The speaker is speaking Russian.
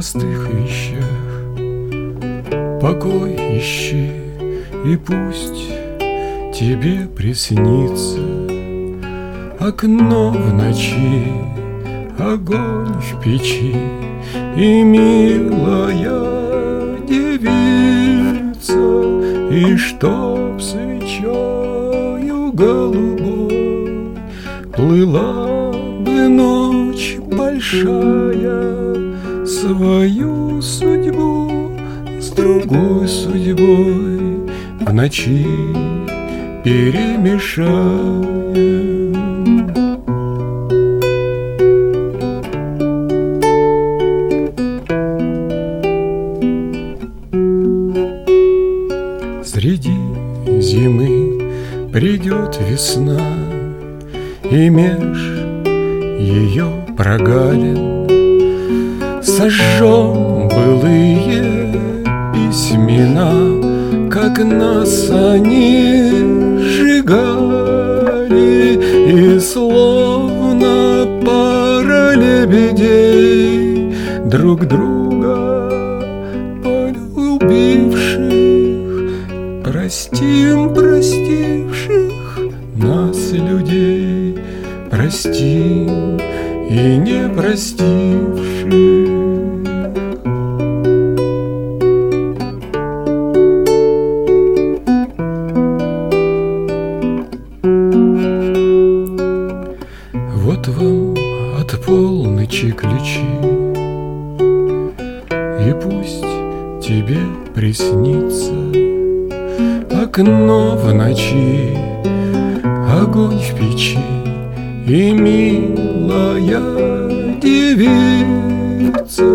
простых вещах. Покой ищи, и пусть тебе приснится окно в ночи, огонь в печи и милая девица, и чтоб свечою голубой плыла бы ночь большая, свою судьбу с другой судьбой в ночи перемешая. Среди зимы придет весна, и меж ее прогалин сожжем былые письмена, как нас они сжигали, и словно пара лебедей друг друга полюбивших, простим простивших нас людей, простим и не простивших. Вот вам от полночи ключи, и пусть тебе приснится окно в ночи, огонь в печи и милая девица.